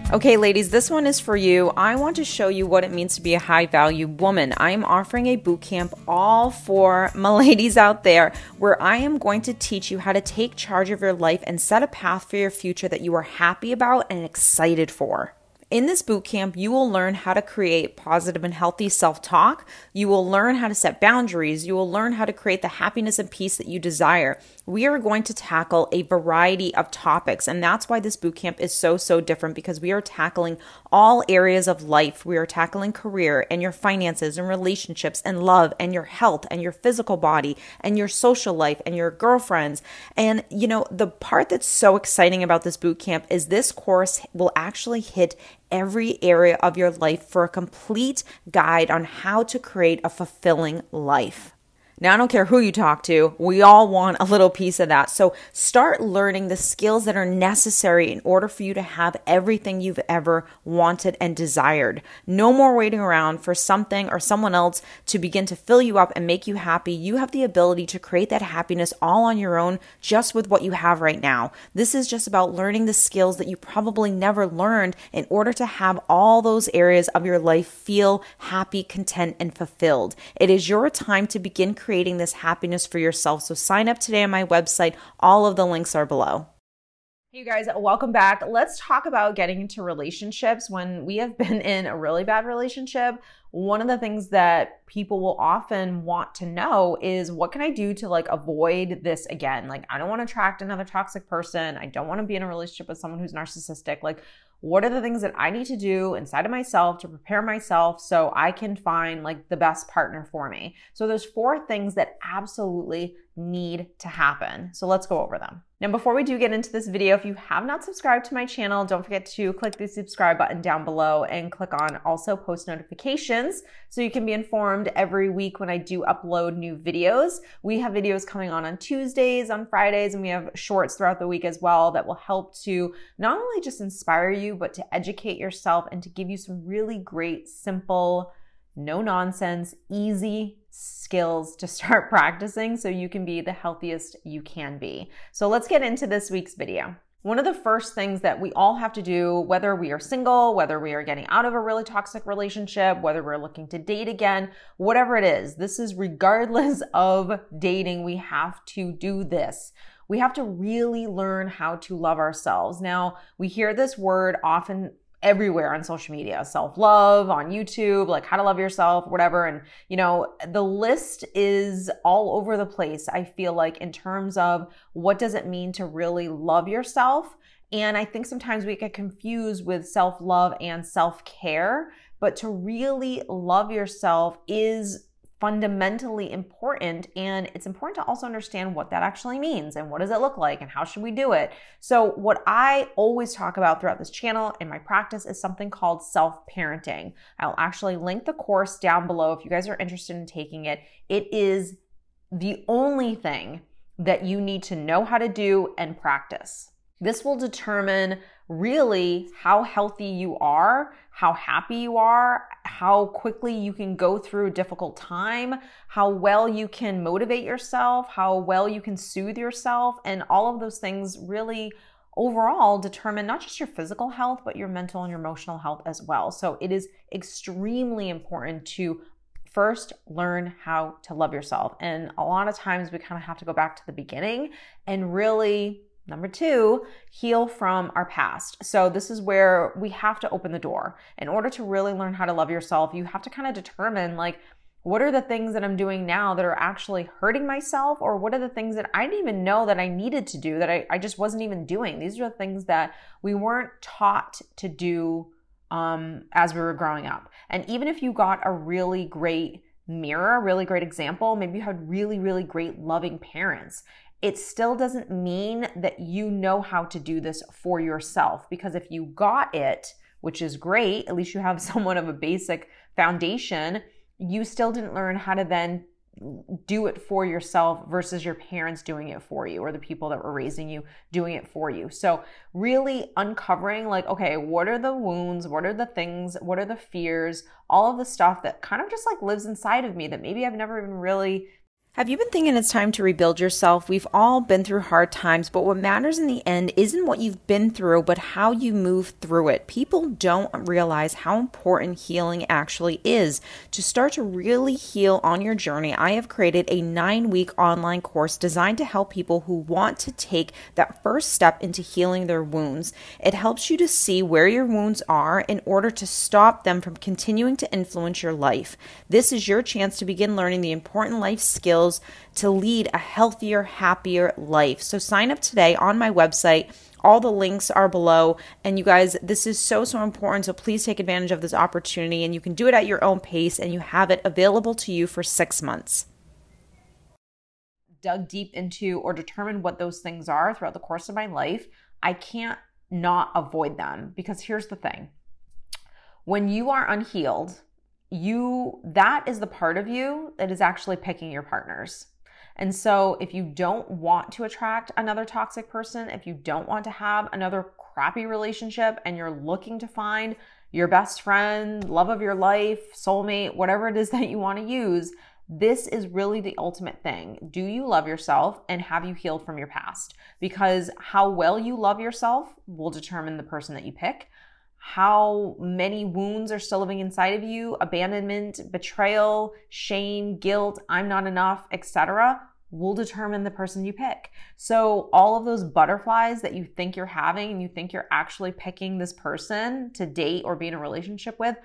Okay, ladies, this one is for you. I want to show you what it means to be a high-value woman. I am offering a boot camp all for my ladies out there where I am going to teach you how to take charge of your life and set a path for your future that you are happy about and excited for. In this boot camp, you will learn how to create positive and healthy self-talk. You will learn how to set boundaries. You will learn how to create the happiness and peace that you desire. We are going to tackle a variety of topics, and that's why this boot camp is so different, because we are tackling all areas of life. We are tackling career and your finances and relationships and love and your health and your physical body and your social life and your girlfriends. And the part that's so exciting about this boot camp is this course will actually hit every area of your life for a complete guide on how to create a fulfilling life. Now, I don't care who you talk to, we all want a little piece of that. So start learning the skills that are necessary in order for you to have everything you've ever wanted and desired. No more waiting around for something or someone else to begin to fill you up and make you happy. You have the ability to create that happiness all on your own, just with what you have right now. This is just about learning the skills that you probably never learned in order to have all those areas of your life feel happy, content, and fulfilled. It is your time to begin creating this happiness for yourself. So sign up today on my website. All of the links are below. Hey you guys, welcome back. Let's talk about getting into relationships. When we have been in a really bad relationship, one of the things that people will often want to know is, what can I do to avoid this again? I don't want to attract another toxic person. I don't want to be in a relationship with someone who's narcissistic. What are the things that I need to do inside of myself to prepare myself so I can find the best partner for me? So there's 4 things that absolutely need to happen. So let's go over them. Now, before we do get into this video, if you have not subscribed to my channel, don't forget to click the subscribe button down below and click on also post notifications so you can be informed every week when I do upload new videos. We have videos coming on Tuesdays, on Fridays, and we have shorts throughout the week as well that will help to not only just inspire you, but to educate yourself and to give you some really great, simple, no nonsense, easy skills to start practicing so you can be the healthiest you can be. So let's get into this week's video. One of the first things that we all have to do, whether we are single, whether we are getting out of a really toxic relationship, whether we're looking to date again, whatever it is, this is regardless of dating, we have to do this. We have to really learn how to love ourselves. Now, we hear this word often everywhere on social media, self-love, on YouTube, how to love yourself, whatever. And, the list is all over the place, I feel like, in terms of what does it mean to really love yourself. And I think sometimes we get confused with self-love and self-care, but to really love yourself is fundamentally important, and it's important to also understand what that actually means and what does it look like and how should we do it. So what I always talk about throughout this channel in my practice is something called self-parenting. I'll actually link the course down below if you guys are interested in taking it. It is the only thing that you need to know how to do and practice. This will determine really how healthy you are, how happy you are, how quickly you can go through a difficult time, how well you can motivate yourself, how well you can soothe yourself, and all of those things really overall determine not just your physical health, but your mental and your emotional health as well. So it is extremely important to first learn how to love yourself. And a lot of times we kind of have to go back to the beginning and really, number 2, heal from our past. So this is where we have to open the door. In order to really learn how to love yourself, you have to kind of determine what are the things that I'm doing now that are actually hurting myself, or what are the things that I didn't even know that I needed to do that I just wasn't even doing. These are the things that we weren't taught to do as we were growing up. And even if you got a really great mirror, a really great example, maybe you had really great loving parents, it still doesn't mean that you know how to do this for yourself. Because if you got it, which is great, at least you have somewhat of a basic foundation, you still didn't learn how to then do it for yourself versus your parents doing it for you or the people that were raising you doing it for you. So really uncovering okay, what are the wounds? What are the things? What are the fears? All of the stuff that kind of just lives inside of me that maybe I've never even really Have you been thinking it's time to rebuild yourself? We've all been through hard times, but what matters in the end isn't what you've been through, but how you move through it. People don't realize how important healing actually is. To start to really heal on your journey, I have created a 9-week online course designed to help people who want to take that first step into healing their wounds. It helps you to see where your wounds are in order to stop them from continuing to influence your life. This is your chance to begin learning the important life skills to lead a healthier, happier life. So sign up today on my website. All the links are below. And you guys, this is so important. So please take advantage of this opportunity, and you can do it at your own pace, and you have it available to you for 6 months. Dug deep into or determined what those things are throughout the course of my life, I can't not avoid them, because here's the thing. When you are unhealed, that is the part of you that is actually picking your partners. And so if you don't want to attract another toxic person, if you don't want to have another crappy relationship, and you're looking to find your best friend, love of your life, soulmate, whatever it is that you want to use, this is really the ultimate thing. Do you love yourself, and have you healed from your past? Because how well you love yourself will determine the person that you pick. How many wounds are still living inside of you, abandonment, betrayal, shame, guilt, I'm not enough, etc., will determine the person you pick. So all of those butterflies that you think you're having, and you think you're actually picking this person to date or be in a relationship with,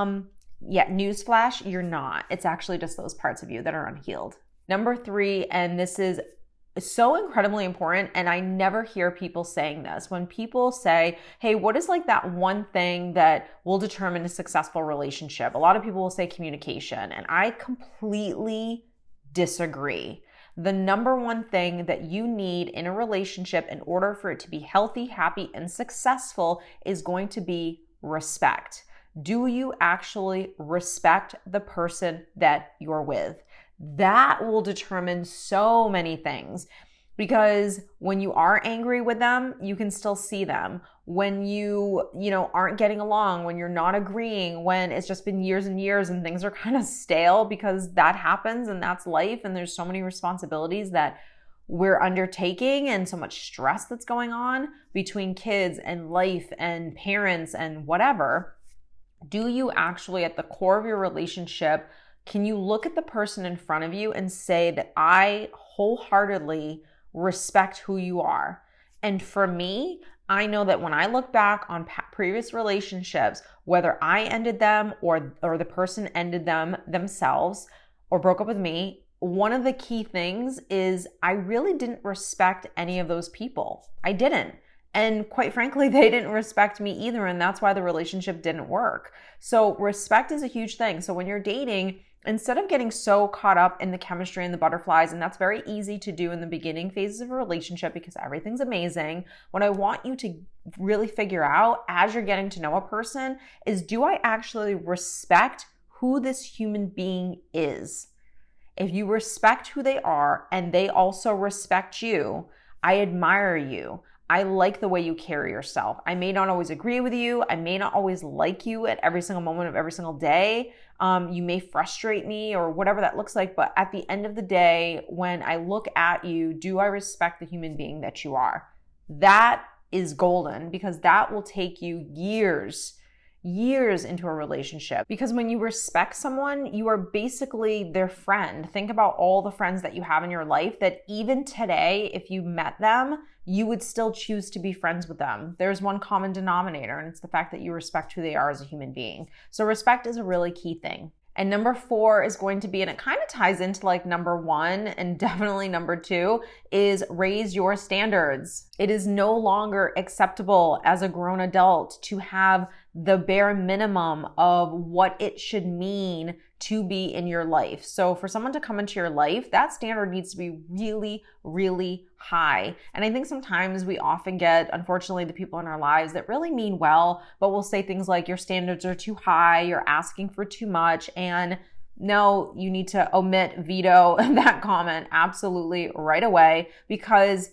newsflash, you're not. It's actually just those parts of you that are unhealed. Number 3, and this is so incredibly important, and I never hear people saying this. When people say, hey, what is like that one thing that will determine a successful relationship? A lot of people will say communication, and I completely disagree. The number one thing that you need in a relationship in order for it to be healthy, happy, and successful is going to be respect. Do you actually respect the person that you're with? That will determine so many things, because when you are angry with them, you can still see them. When you aren't getting along, when you're not agreeing, when it's just been years and years and things are kind of stale, because that happens and that's life, and there's so many responsibilities that we're undertaking and so much stress that's going on between kids and life and parents and whatever. Do you actually, at the core of your relationship, can you look at the person in front of you and say that I wholeheartedly respect who you are? And for me, I know that when I look back on previous relationships, whether I ended them or the person ended them themselves or broke up with me, one of the key things is I really didn't respect any of those people. I didn't. And quite frankly, they didn't respect me either. And that's why the relationship didn't work. So respect is a huge thing. So when you're dating, instead of getting so caught up in the chemistry and the butterflies, and that's very easy to do in the beginning phases of a relationship because everything's amazing, what I want you to really figure out as you're getting to know a person is, do I actually respect who this human being is? If you respect who they are and they also respect you, I admire you. I like the way you carry yourself. I may not always agree with you. I may not always like you at every single moment of every single day. You may frustrate me or whatever that looks like. But at the end of the day, when I look at you, do I respect the human being that you are? That is golden, because that will take you years into a relationship. Because when you respect someone, you are basically their friend. Think about all the friends that you have in your life that even today, if you met them, you would still choose to be friends with them. There's one common denominator, and it's the fact that you respect who they are as a human being. So respect is a really key thing. And number 4 is going to be, and it kind of ties into like number 1 and definitely number 2, is raise your standards. It is no longer acceptable as a grown adult to have the bare minimum of what it should mean to be in your life. So for someone to come into your life, that standard needs to be really, really high. And I think sometimes we often get, unfortunately, the people in our lives that really mean well, but will say things like, your standards are too high, you're asking for too much. And no, you need to veto that comment absolutely right away, because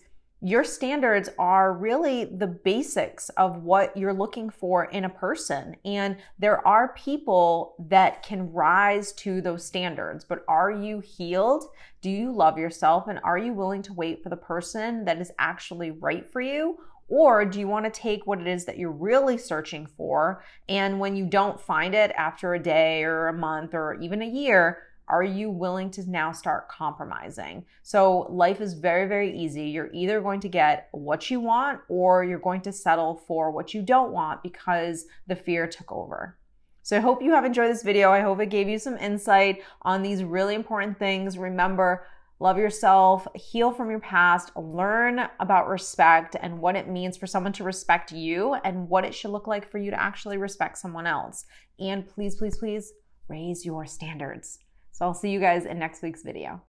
Your standards are really the basics of what you're looking for in a person. And there are people that can rise to those standards, but are you healed? Do you love yourself? And are you willing to wait for the person that is actually right for you? Or do you want to take what it is that you're really searching for, and when you don't find it after a day or a month or even a year, are you willing to now start compromising? So life is very, very easy. You're either going to get what you want or you're going to settle for what you don't want because the fear took over. So I hope you have enjoyed this video. I hope it gave you some insight on these really important things. Remember, love yourself, heal from your past, learn about respect and what it means for someone to respect you and what it should look like for you to actually respect someone else. And please, please, please raise your standards. So I'll see you guys in next week's video.